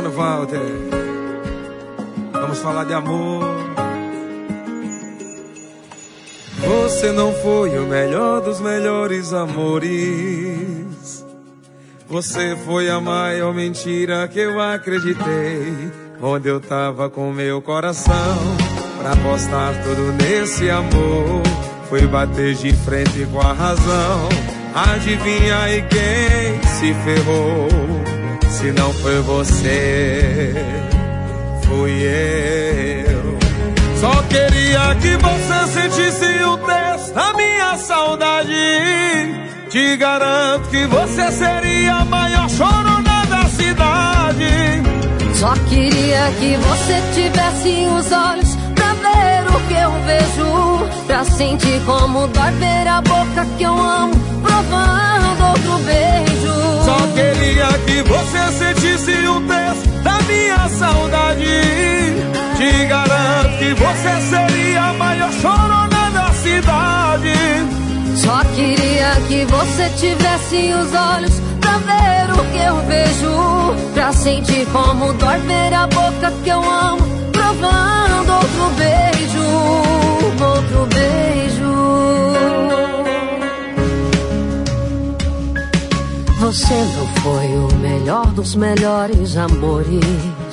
mano Walter. Vamos falar de amor. Você não foi o melhor dos melhores amores. Você foi a maior mentira que eu acreditei. Onde eu tava com meu coração pra apostar tudo nesse amor. Fui bater de frente com a razão. Adivinha aí quem se ferrou? Se não foi você, fui eu. Só queria que você sentisse o texto da minha saudade. Te garanto que você seria a maior chorona da cidade. Só queria que você tivesse os olhos pra ver o que eu vejo, pra sentir como dói ver a boca que eu amo provando outro beijo. Só queria que você sentisse o texto da minha saudade. Te garanto que você seria a maior chorona da cidade. Só queria que você tivesse os olhos pra ver o que eu vejo, pra sentir como dói ver a boca que eu amo provando outro beijo, outro beijo. Você não foi o melhor dos melhores amores.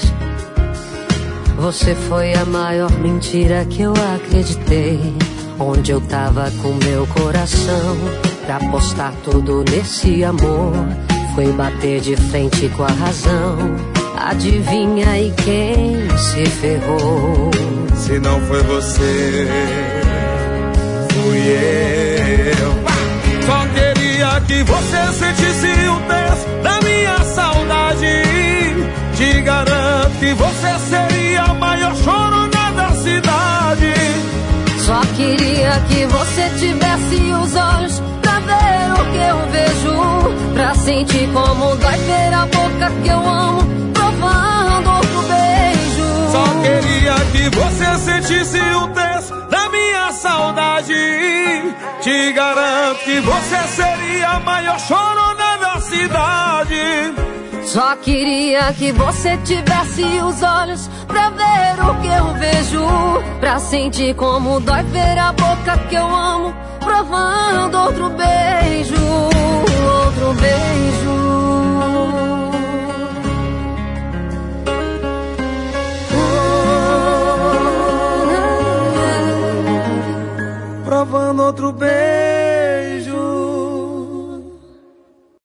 Você foi a maior mentira que eu acreditei. Onde eu tava com meu coração pra apostar tudo nesse amor. Foi bater de frente com a razão. Adivinha aí quem se ferrou? Se não foi você, fui eu. Só queria que você sentisse o texto da minha saudade. Te garanto que você seria a maior chorona da cidade. Só queria que você tivesse os olhos pra ver o que eu vejo, pra sentir como dói ver a boca que eu amo provando outro beijo. Só queria que você sentisse o texto da minha saudade. Te garanto que você seria a maior chorona da cidade. Só queria que você tivesse os olhos pra ver o que eu vejo, pra sentir como dói ver a boca que eu amo provando outro beijo, outro beijo. Provando outro beijo.